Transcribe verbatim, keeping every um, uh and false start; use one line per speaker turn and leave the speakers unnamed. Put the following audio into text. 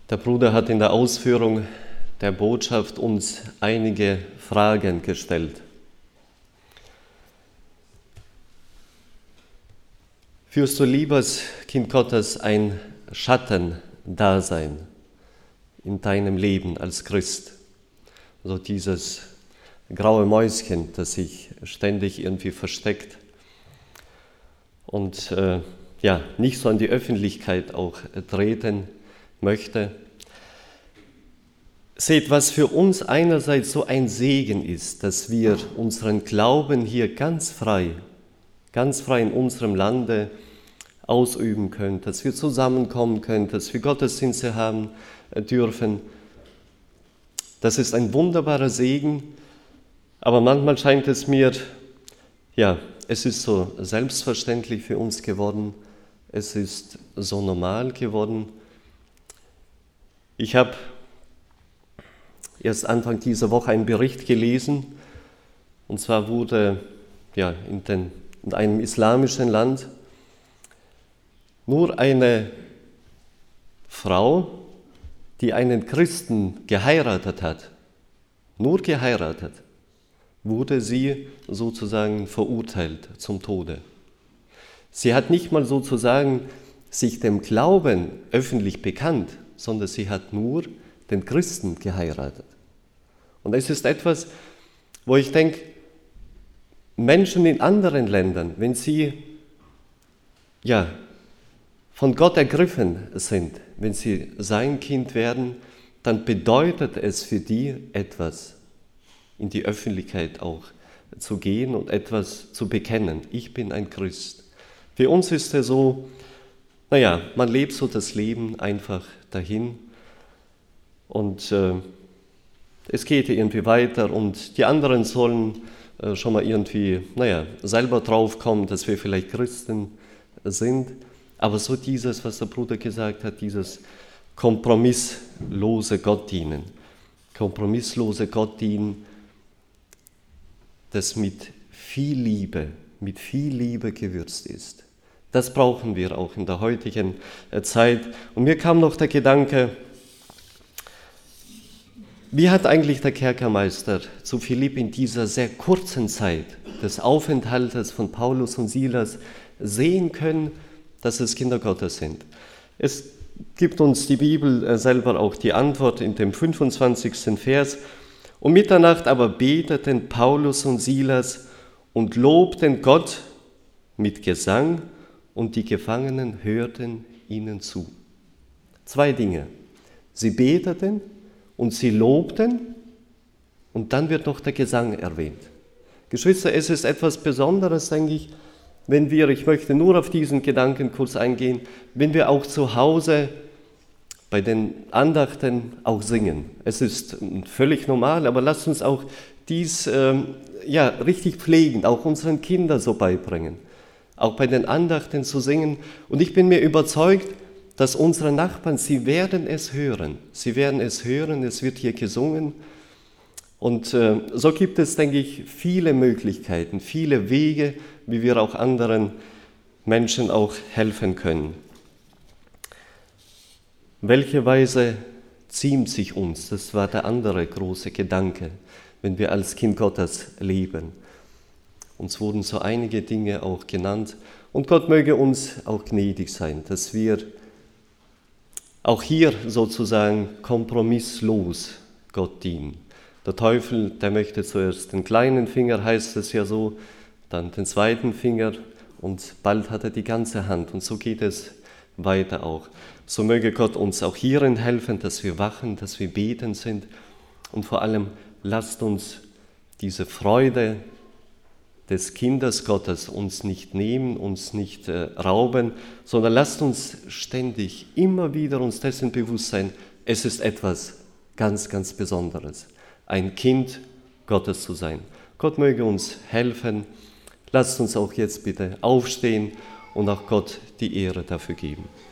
Der Bruder hat in der Ausführung der Botschaft uns einige Fragen gestellt. Führst du, liebes Kind Gottes, ein Schattendasein in deinem Leben als Christ? Also dieses graue Mäuschen, das sich ständig irgendwie versteckt und äh, ja, nicht so an die Öffentlichkeit auch treten möchte. Seht, was für uns einerseits so ein Segen ist, dass wir unseren Glauben hier ganz frei, ganz frei in unserem Lande ausüben können, dass wir zusammenkommen können, dass wir Gottesdienste haben dürfen. Das ist ein wunderbarer Segen, aber manchmal scheint es mir, ja, es ist so selbstverständlich für uns geworden, es ist so normal geworden. Ich habe erst Anfang dieser Woche einen Bericht gelesen, und zwar wurde ja, in, den, in einem islamischen Land nur eine Frau, die einen Christen geheiratet hat, nur geheiratet, wurde sie sozusagen verurteilt zum Tode. Sie hat nicht mal sozusagen sich dem Glauben öffentlich bekannt, sondern sie hat nur den Christen geheiratet. Und es ist etwas, wo ich denke, Menschen in anderen Ländern, wenn sie ja, von Gott ergriffen sind, wenn sie sein Kind werden, dann bedeutet es für die etwas, in die Öffentlichkeit auch zu gehen und etwas zu bekennen. Ich bin ein Christ. Für uns ist es so, naja, man lebt so das Leben einfach dahin und äh, es geht irgendwie weiter und die anderen sollen äh, schon mal irgendwie, naja, selber draufkommen, dass wir vielleicht Christen sind. Aber so dieses, was der Bruder gesagt hat, dieses kompromisslose Gottdienen, kompromisslose Gottdienen, das mit viel Liebe, mit viel Liebe gewürzt ist. Das brauchen wir auch in der heutigen Zeit. Und mir kam noch der Gedanke, wie hat eigentlich der Kerkermeister zu Philipp in dieser sehr kurzen Zeit des Aufenthaltes von Paulus und Silas sehen können, dass es Kinder Gottes sind? Es gibt uns die Bibel selber auch die Antwort in dem fünfundzwanzigsten Vers. Um Mitternacht aber beteten Paulus und Silas und lobten Gott mit Gesang, und die Gefangenen hörten ihnen zu. Zwei Dinge. Sie beteten und sie lobten, und dann wird noch der Gesang erwähnt. Geschwister, es ist etwas Besonderes, denke ich, wenn wir, ich möchte nur auf diesen Gedanken kurz eingehen, wenn wir auch zu Hause bei den Andachten auch singen. Es ist völlig normal, aber lasst uns auch dies ähm, ja, richtig pflegen, auch unseren Kindern so beibringen, auch bei den Andachten zu singen. Und ich bin mir überzeugt, dass unsere Nachbarn, sie werden es hören. Sie werden es hören, es wird hier gesungen. Und äh, so gibt es, denke ich, viele Möglichkeiten, viele Wege, wie wir auch anderen Menschen auch helfen können. Welche Weise ziemt sich uns? Das war der andere große Gedanke, wenn wir als Kind Gottes leben. Uns wurden so einige Dinge auch genannt. Und Gott möge uns auch gnädig sein, dass wir auch hier sozusagen kompromisslos Gott dienen. Der Teufel, der möchte zuerst den kleinen Finger, heißt es ja so, dann den zweiten Finger und bald hat er die ganze Hand. Und so geht es weiter auch. So möge Gott uns auch hierin helfen, dass wir wachen, dass wir beten sind. Und vor allem lasst uns diese Freude des Kindes Gottes uns nicht nehmen, uns nicht äh, rauben, sondern lasst uns ständig immer wieder uns dessen bewusst sein, es ist etwas ganz, ganz Besonderes, ein Kind Gottes zu sein. Gott möge uns helfen. Lasst uns auch jetzt bitte aufstehen und auch Gott die Ehre dafür geben.